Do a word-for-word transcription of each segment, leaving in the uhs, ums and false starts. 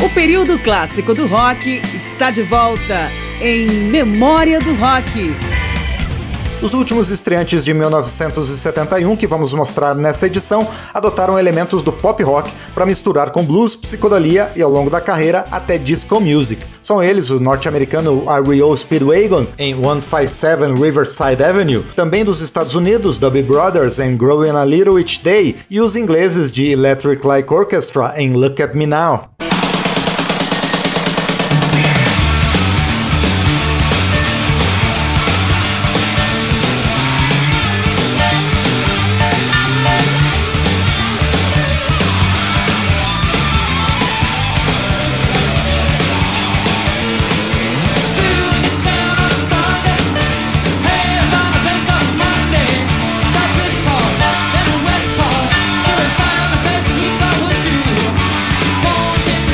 O período clássico do rock está de volta em Memória do Rock. Os últimos estreantes de mil novecentos e setenta e um que vamos mostrar nessa edição adotaram elementos do pop rock para misturar com blues, psicodelia e ao longo da carreira até disco music. São eles o norte-americano R E O Speedwagon em cento e cinquenta e sete Riverside Avenue, também dos Estados Unidos Doobie Brothers em Growing a Little Each Day e os ingleses de Electric Light Orchestra em Look at Me Now. Fifty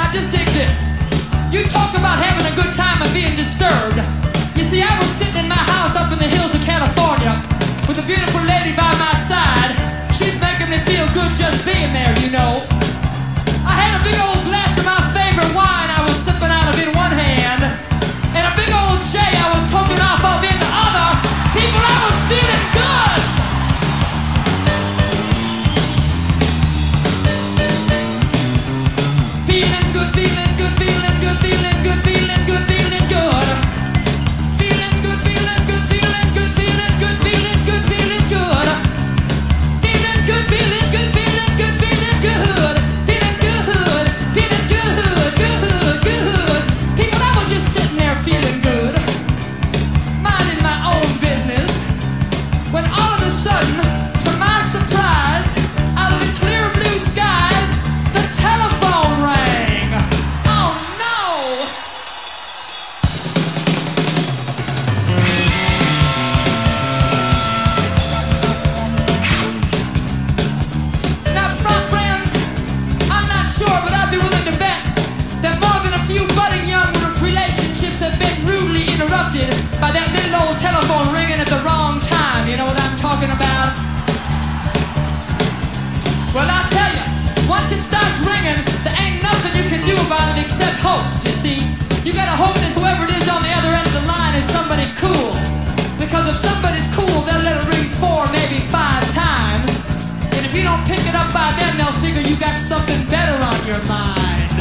just dig this. You talk about having a good time and being disturbed. You see, I was sitting in my house up in the hills of California with a beautiful lady by my side. She's making me feel good just being there, you know. I had a big old glass of my favorite wine I was sipping out of in one hand, and a big old J I was toking off of in the other. People, I was feeling good. Feeling good, feeling good, feeling good, feeling good, feeling good, feeling good. Feeling good, feeling good, feeling good, feeling good, feeling good, feeling good. Feeling good, feeling good, feeling good, feeling good. Feeling good, feeling good, good, good. People, I was just sitting there feeling good, minding my own business, when all of a sudden, to my surprise, out of the clear blue skies, the telephone rang. Oh no! Now, fr- friends, I'm not sure, but I'd be willing to bet that more than a few budding young relationships have been rudely interrupted by that little old telephone ringing at the wrong time. You know what I'm talking about? Well, I'll tell you, once it starts ringing, there ain't nothing you can do about it except hopes, you see. You gotta hope that whoever it is on the other end of the line is somebody cool. Because if somebody's cool, they'll let it ring four, maybe five times. And if you don't pick it up by then, they'll figure you got something better on your mind.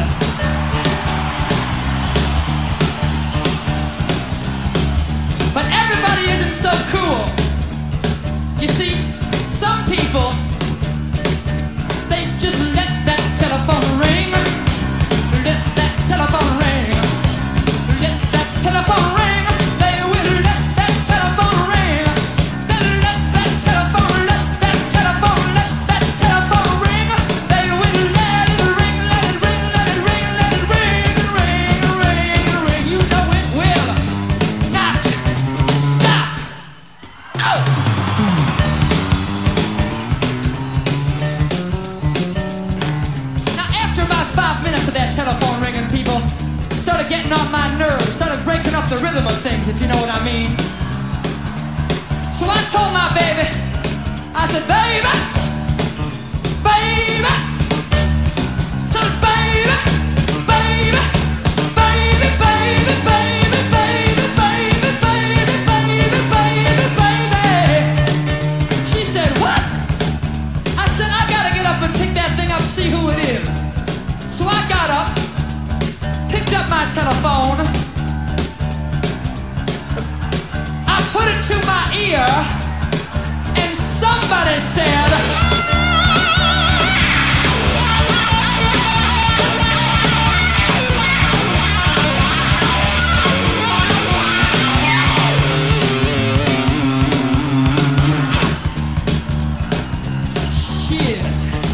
But everybody isn't so cool. You see, some people, they just let that telephone ring. Let that telephone ring. Let that telephone ring. They will let that telephone ring. They let that telephone, let that telephone, let that telephone ring. They will let it ring, let it ring, let it ring, let it ring, ring, ring, ring. You know it will not stop. Oh! Now, after about five minutes of that telephone ringing, people started getting on my nerves, started breaking up the rhythm of things, if you know what I mean. So I told my baby, I said, baby, baby, said, baby, baby, baby, baby, baby, baby, baby, baby, baby, baby, baby. She said, what? I said, I gotta get up and pick that thing up, see who it is. So I got up, picked up my telephone, I put it to my ear, and somebody said, shit.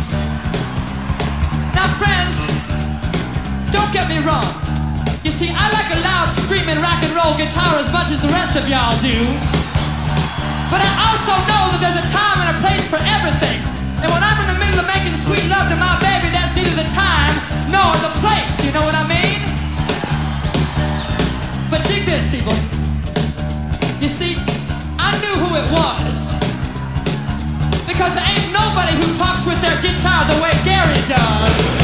Now, friends, don't get me wrong. You see, I like a loud, screaming rock and roll guitar as much as the rest of y'all do. But I also know that there's a time and a place for everything. And when I'm in the middle of making sweet love to my baby, that's neither the time nor the place. You know what I mean? But dig this, people. You see, I knew who it was. Because there ain't nobody who talks with their guitar the way Gary does.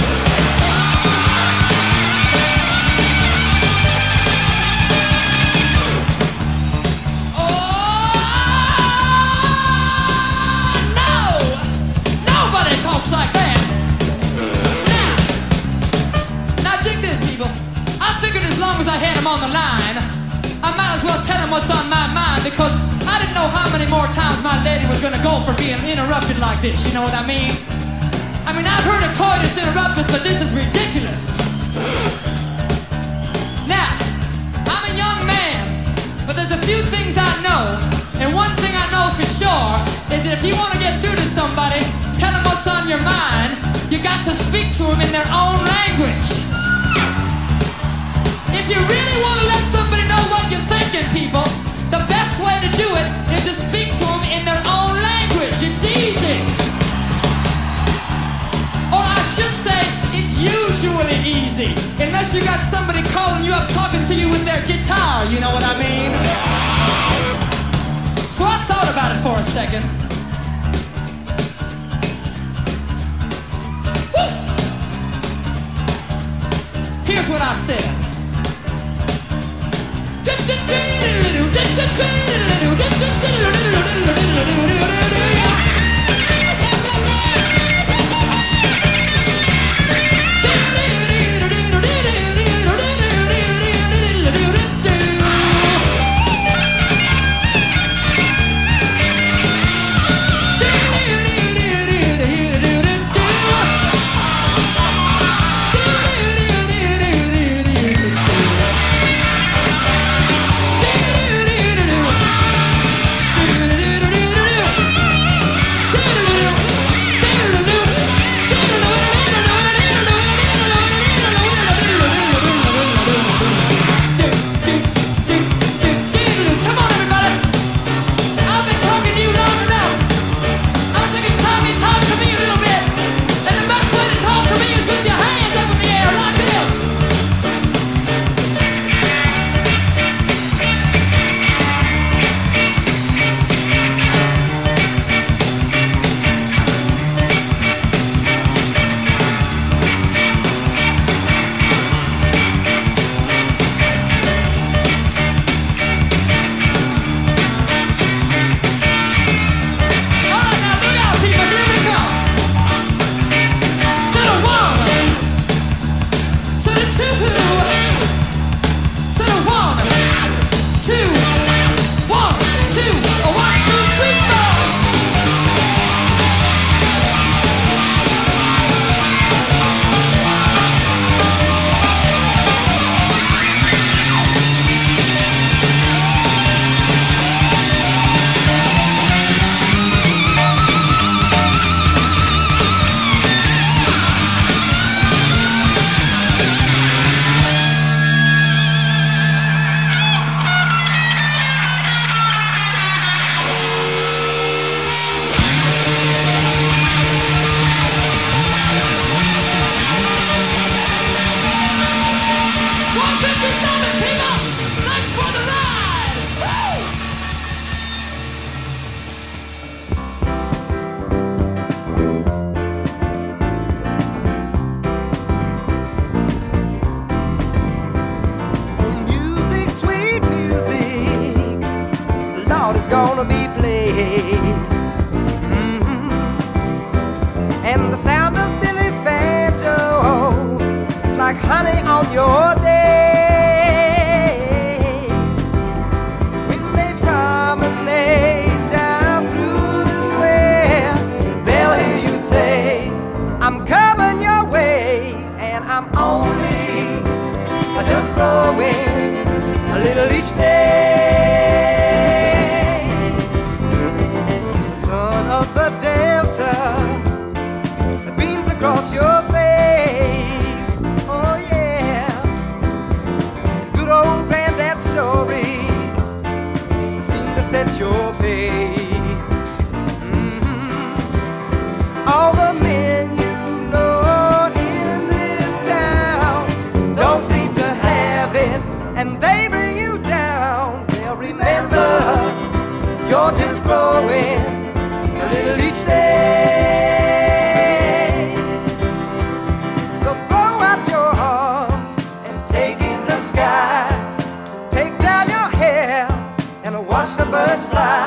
Talks like that. Now, now dig this, people. I figured as long as I had him on the line, I might as well tell him what's on my mind, because I didn't know how many more times my lady was gonna go for being interrupted like this. You know what I mean? I mean, I've heard of coitus interruptus, but this is ridiculous. Now, I'm a young man, but there's a few things I know, and one thing I know for sure is that if you want to get through to somebody, tell them what's on your mind, you got to speak to them in their own language. If you really want to let somebody know what you're thinking, people, the best way to do it is to speak to them in their own language. It's easy. Or I should say, it's usually easy. guess you got somebody calling you up, talking to you with their guitar, you know what I mean? So I thought about it for a second. Woo! Here's what I said. Gonna be played, mm-hmm. And the sound of Billy's banjo, it's like honey on your day. When they promenade down through the square, they'll hear you say, I'm coming your way, and I'm only just growing a little each day. Across your face, oh yeah. Good old granddad stories seem to set your pace. Mm-hmm. All the men you know in this town don't seem to have it, and they bring you down. Well, remember, you're just growing a little each day. Watch the birds fly.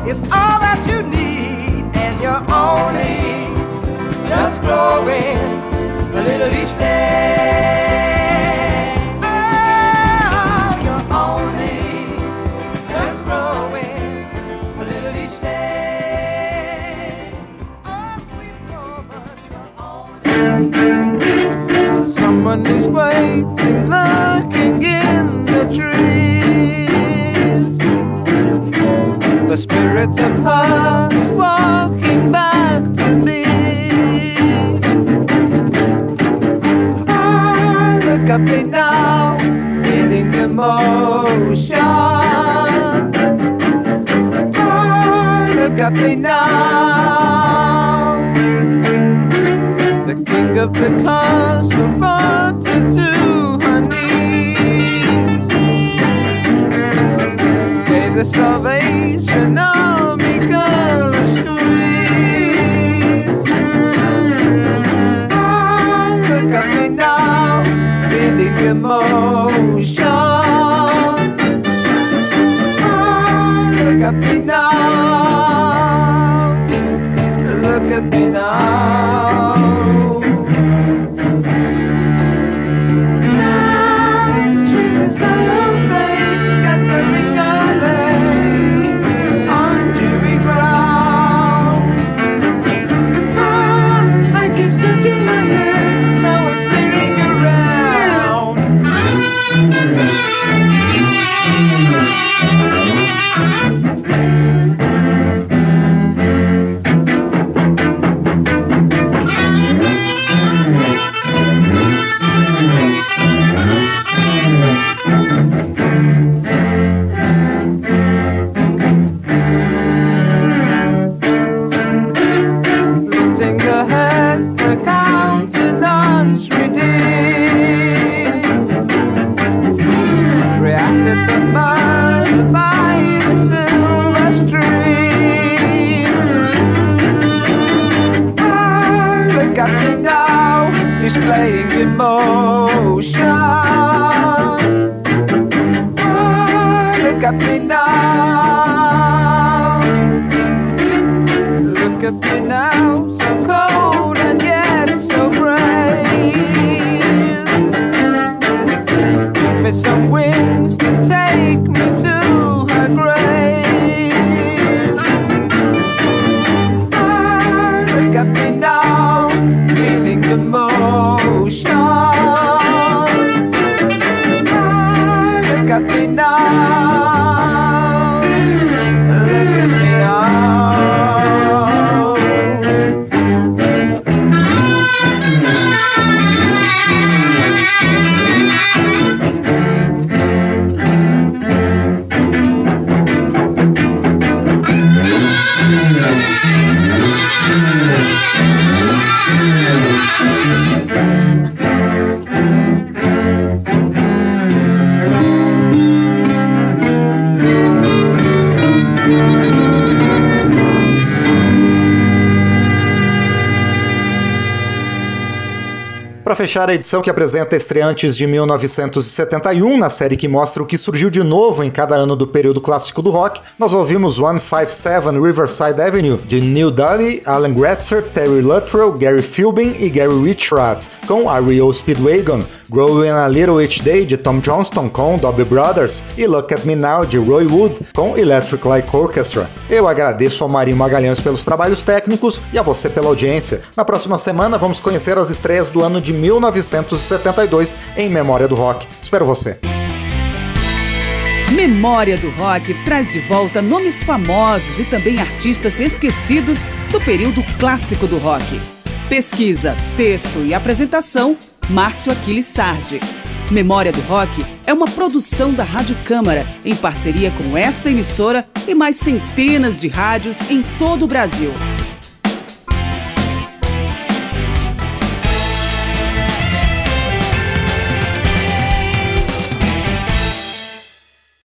It's all that you need, and you're only just growing a little each day. Oh, you're only just growing a little each day. Oh, sweet woman, you're only. Someone is waiting, looking in the trees. The spirits of her is walking back to me. Oh, look at me now, feeling emotion. Oh, look at me now. The king of the castle brought her to her knees. Gave the Salvation Army girl a squeeze. Oh, look at me now, feeling emotion. Oh, look at me now, look at me now. Jesus on your face, scattering our lace on dewy ground. Oh, I keep searching my head, now it's spinning around. Lifting her head, her countenance redeemed. Reacted the murder by the silver stream. Oh, look at me now, displaying emotion. Oh, look at me now. Look at me now, so cold and yet so brave. Give me some wings to take me to her grave. Oh, look at me now, feeling emotion. Oh, look at me now, look at me now. Para fechar a edição que apresenta estreantes de mil novecentos e setenta e um, na série que mostra o que surgiu de novo em cada ano do período clássico do rock, nós ouvimos cento e cinquenta e sete Riverside Avenue, de Neil Daly, Alan Gretzer, Terry Luttrell, Gary Philbin e Gary Richrath, com R E O Speedwagon, Growing a Little Each Day, de Tom Johnston, com Doobie Brothers, e Look at Me Now, de Roy Wood, com Electric Light Orchestra. Eu agradeço ao Marinho Magalhães pelos trabalhos técnicos e a você pela audiência. Na próxima semana vamos conhecer as estreias do ano de mil novecentos e setenta e dois em Memória do Rock. Espero você. Memória do Rock traz de volta nomes famosos e também artistas esquecidos do período clássico do rock. Pesquisa, texto e apresentação, Márcio Aquiles Sardi. Memória do Rock é uma produção da Rádio Câmara, em parceria com esta emissora e mais centenas de rádios em todo o Brasil.